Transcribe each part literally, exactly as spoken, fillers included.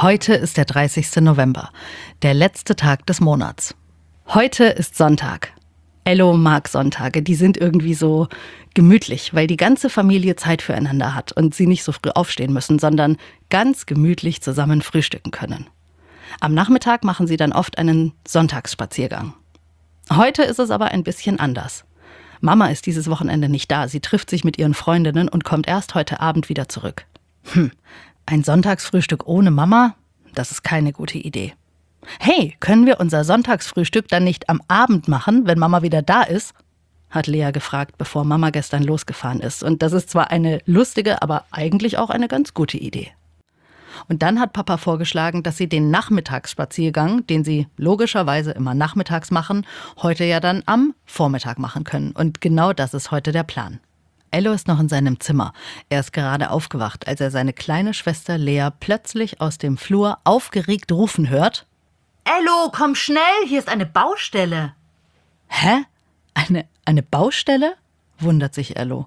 Heute ist der dreißigste November, der letzte Tag des Monats. Heute ist Sonntag. Ello mag Sonntage, die sind irgendwie so gemütlich, weil die ganze Familie Zeit füreinander hat und sie nicht so früh aufstehen müssen, sondern ganz gemütlich zusammen frühstücken können. Am Nachmittag machen sie dann oft einen Sonntagsspaziergang. Heute ist es aber ein bisschen anders. Mama ist dieses Wochenende nicht da, sie trifft sich mit ihren Freundinnen und kommt erst heute Abend wieder zurück. Hm, ein Sonntagsfrühstück ohne Mama? Das ist keine gute Idee. Hey, können wir unser Sonntagsfrühstück dann nicht am Abend machen, wenn Mama wieder da ist? Hat Lea gefragt, bevor Mama gestern losgefahren ist. Und das ist zwar eine lustige, aber eigentlich auch eine ganz gute Idee. Und dann hat Papa vorgeschlagen, dass sie den Nachmittagsspaziergang, den sie logischerweise immer nachmittags machen, heute ja dann am Vormittag machen können. Und genau das ist heute der Plan. Ello ist noch in seinem Zimmer. Er ist gerade aufgewacht, als er seine kleine Schwester Lea plötzlich aus dem Flur aufgeregt rufen hört. Ello, komm schnell, hier ist eine Baustelle. Hä? Eine, eine Baustelle? Wundert sich Ello.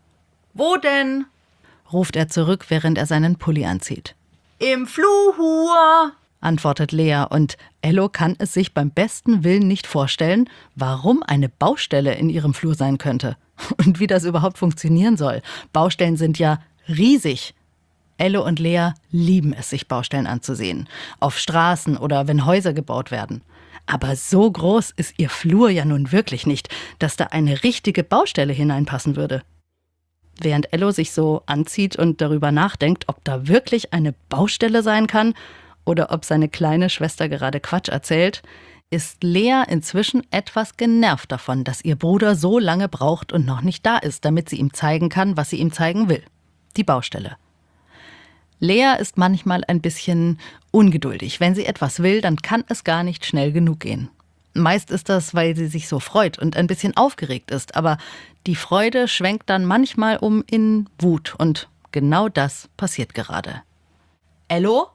Wo denn? Ruft er zurück, während er seinen Pulli anzieht. Im Flur, antwortet Lea, und Ello kann es sich beim besten Willen nicht vorstellen, warum eine Baustelle in ihrem Flur sein könnte. Und wie das überhaupt funktionieren soll. Baustellen sind ja riesig. Ello und Lea lieben es, sich Baustellen anzusehen. Auf Straßen oder wenn Häuser gebaut werden. Aber so groß ist ihr Flur ja nun wirklich nicht, dass da eine richtige Baustelle hineinpassen würde. Während Ello sich so anzieht und darüber nachdenkt, ob da wirklich eine Baustelle sein kann oder ob seine kleine Schwester gerade Quatsch erzählt, ist Lea inzwischen etwas genervt davon, dass ihr Bruder so lange braucht und noch nicht da ist, damit sie ihm zeigen kann, was sie ihm zeigen will. Die Baustelle. Lea ist manchmal ein bisschen ungeduldig. Wenn sie etwas will, dann kann es gar nicht schnell genug gehen. Meist ist das, weil sie sich so freut und ein bisschen aufgeregt ist. Aber die Freude schwenkt dann manchmal um in Wut. Und genau das passiert gerade. Ello?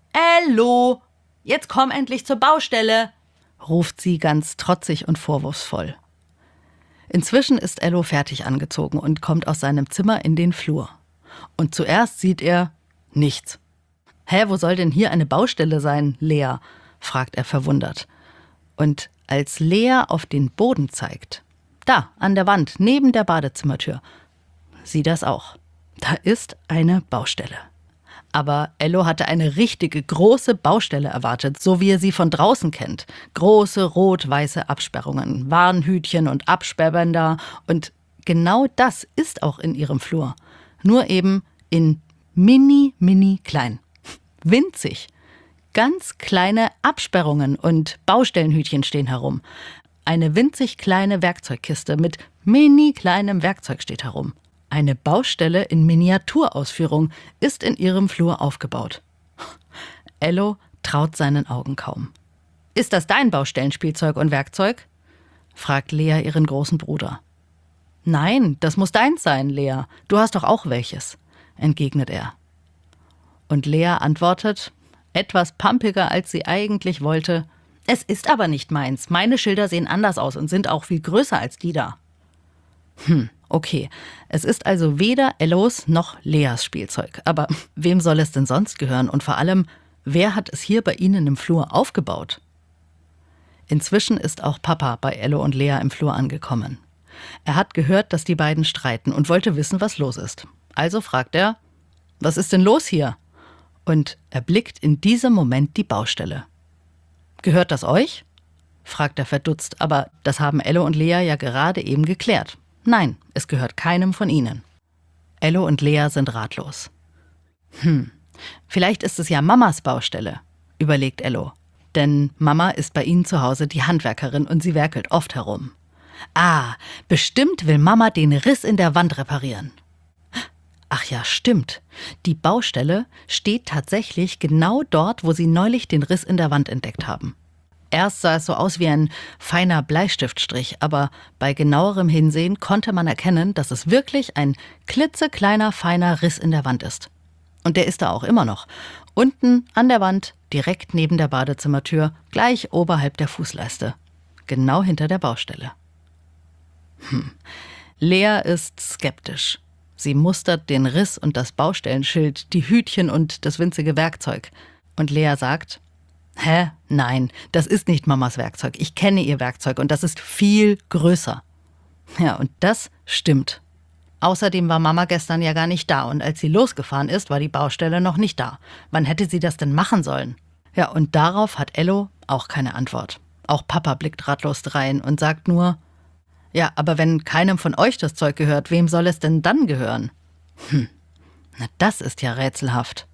Ello! Jetzt komm endlich zur Baustelle! Ruft sie ganz trotzig und vorwurfsvoll. Inzwischen ist Ello fertig angezogen und kommt aus seinem Zimmer in den Flur. Und zuerst sieht er nichts. »Hä, wo soll denn hier eine Baustelle sein, Lea?« fragt er verwundert. Und als Lea auf den Boden zeigt, da, an der Wand, neben der Badezimmertür, sieht das auch. Da ist eine Baustelle. Aber Ello hatte eine richtige, große Baustelle erwartet, so wie er sie von draußen kennt. Große, rot-weiße Absperrungen, Warnhütchen und Absperrbänder. Und genau das ist auch in ihrem Flur. Nur eben in mini, mini klein. Winzig. Ganz kleine Absperrungen und Baustellenhütchen stehen herum. Eine winzig kleine Werkzeugkiste mit mini kleinem Werkzeug steht herum. Eine Baustelle in Miniaturausführung ist in ihrem Flur aufgebaut. Ello traut seinen Augen kaum. »Ist das dein Baustellenspielzeug und Werkzeug?« fragt Lea ihren großen Bruder. »Nein, das muss deins sein, Lea. Du hast doch auch welches«, entgegnet er. Und Lea antwortet, etwas pampiger, als sie eigentlich wollte, »Es ist aber nicht meins. Meine Schilder sehen anders aus und sind auch viel größer als die da.« Hm, okay. Es ist also weder Ellos noch Leas Spielzeug. Aber wem soll es denn sonst gehören? Und vor allem, wer hat es hier bei ihnen im Flur aufgebaut? Inzwischen ist auch Papa bei Ello und Lea im Flur angekommen. Er hat gehört, dass die beiden streiten und wollte wissen, was los ist. Also fragt er, was ist denn los hier? Und er blickt in diesem Moment die Baustelle. Gehört das euch? Fragt er verdutzt, aber das haben Ello und Lea ja gerade eben geklärt. Nein, es gehört keinem von ihnen. Ello und Lea sind ratlos. Hm, vielleicht ist es ja Mamas Baustelle, überlegt Ello. Denn Mama ist bei ihnen zu Hause die Handwerkerin und sie werkelt oft herum. Ah, bestimmt will Mama den Riss in der Wand reparieren. Ach ja, stimmt. Die Baustelle steht tatsächlich genau dort, wo sie neulich den Riss in der Wand entdeckt haben. Erst sah es so aus wie ein feiner Bleistiftstrich, aber bei genauerem Hinsehen konnte man erkennen, dass es wirklich ein klitzekleiner, feiner Riss in der Wand ist. Und der ist da auch immer noch. Unten an der Wand, direkt neben der Badezimmertür, gleich oberhalb der Fußleiste. Genau hinter der Baustelle. Hm. Lea ist skeptisch. Sie mustert den Riss und das Baustellenschild, die Hütchen und das winzige Werkzeug. Und Lea sagt, hä? Nein, das ist nicht Mamas Werkzeug. Ich kenne ihr Werkzeug und das ist viel größer. Ja, und das stimmt. Außerdem war Mama gestern ja gar nicht da und als sie losgefahren ist, war die Baustelle noch nicht da. Wann hätte sie das denn machen sollen? Ja, und darauf hat Ello auch keine Antwort. Auch Papa blickt ratlos drein und sagt nur, ja, aber wenn keinem von euch das Zeug gehört, wem soll es denn dann gehören? Hm, na das ist ja rätselhaft.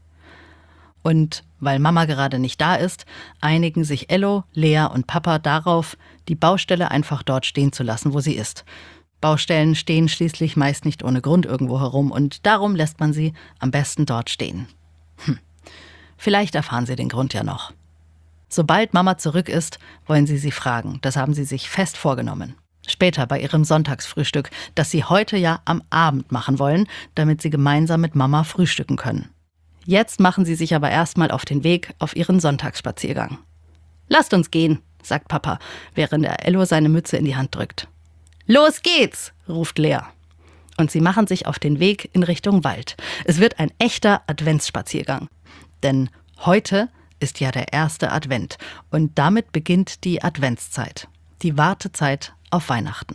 Und weil Mama gerade nicht da ist, einigen sich Ello, Lea und Papa darauf, die Baustelle einfach dort stehen zu lassen, wo sie ist. Baustellen stehen schließlich meist nicht ohne Grund irgendwo herum und darum lässt man sie am besten dort stehen. Hm. Vielleicht erfahren sie den Grund ja noch. Sobald Mama zurück ist, wollen sie sie fragen. Das haben sie sich fest vorgenommen. Später bei ihrem Sonntagsfrühstück, das sie heute ja am Abend machen wollen, damit sie gemeinsam mit Mama frühstücken können. Jetzt machen sie sich aber erstmal auf den Weg auf ihren Sonntagsspaziergang. »Lasst uns gehen«, sagt Papa, während er Ello seine Mütze in die Hand drückt. »Los geht's«, ruft Lea. Und sie machen sich auf den Weg in Richtung Wald. Es wird ein echter Adventsspaziergang. Denn heute ist ja der erste Advent und damit beginnt die Adventszeit, die Wartezeit auf Weihnachten.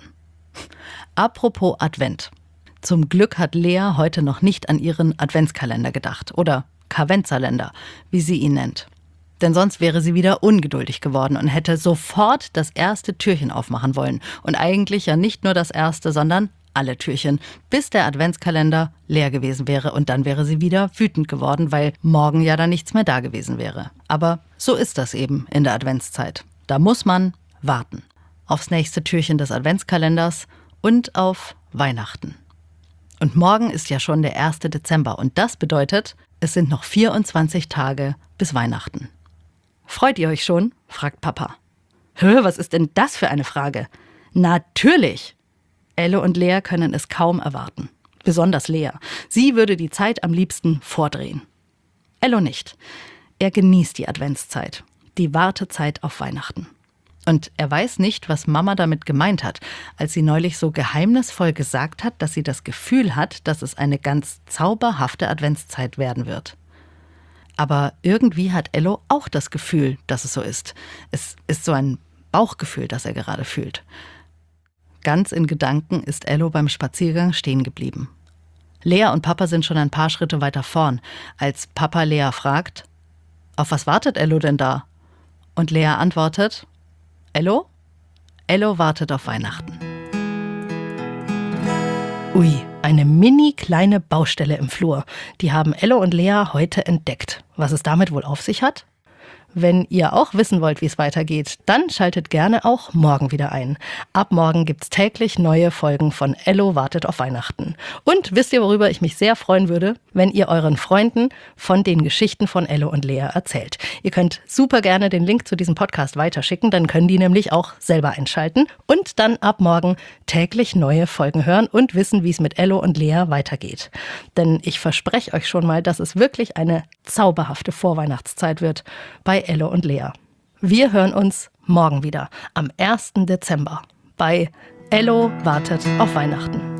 Apropos Advent. Zum Glück hat Lea heute noch nicht an ihren Adventskalender gedacht oder Karvenzerländer, wie sie ihn nennt. Denn sonst wäre sie wieder ungeduldig geworden und hätte sofort das erste Türchen aufmachen wollen. Und eigentlich ja nicht nur das erste, sondern alle Türchen, bis der Adventskalender leer gewesen wäre. Und dann wäre sie wieder wütend geworden, weil morgen ja dann nichts mehr da gewesen wäre. Aber so ist das eben in der Adventszeit. Da muss man warten. Aufs nächste Türchen des Adventskalenders und auf Weihnachten. Und morgen ist ja schon der erste Dezember und das bedeutet, es sind noch vierundzwanzig Tage bis Weihnachten. »Freut ihr euch schon?« fragt Papa. »Hö, was ist denn das für eine Frage?« »Natürlich!« Ello und Lea können es kaum erwarten. Besonders Lea. Sie würde die Zeit am liebsten vordrehen. Ello nicht. Er genießt die Adventszeit, die Wartezeit auf Weihnachten. Und er weiß nicht, was Mama damit gemeint hat, als sie neulich so geheimnisvoll gesagt hat, dass sie das Gefühl hat, dass es eine ganz zauberhafte Adventszeit werden wird. Aber irgendwie hat Ello auch das Gefühl, dass es so ist. Es ist so ein Bauchgefühl, das er gerade fühlt. Ganz in Gedanken ist Ello beim Spaziergang stehen geblieben. Lea und Papa sind schon ein paar Schritte weiter vorn, als Papa Lea fragt, »Auf was wartet Ello denn da?« Und Lea antwortet, »Ello? Ello wartet auf Weihnachten.« Ui, eine mini kleine Baustelle im Flur. Die haben Ello und Lea heute entdeckt. Was es damit wohl auf sich hat? Wenn ihr auch wissen wollt, wie es weitergeht, dann schaltet gerne auch morgen wieder ein. Ab morgen gibt's täglich neue Folgen von Ello wartet auf Weihnachten. Und wisst ihr, worüber ich mich sehr freuen würde? Wenn ihr euren Freunden von den Geschichten von Ello und Lea erzählt. Ihr könnt super gerne den Link zu diesem Podcast weiterschicken, dann können die nämlich auch selber einschalten und dann ab morgen täglich neue Folgen hören und wissen, wie es mit Ello und Lea weitergeht. Denn ich verspreche euch schon mal, dass es wirklich eine zauberhafte Vorweihnachtszeit wird bei Ello und Lea. Wir hören uns morgen wieder, am ersten Dezember, bei Ello wartet auf Weihnachten.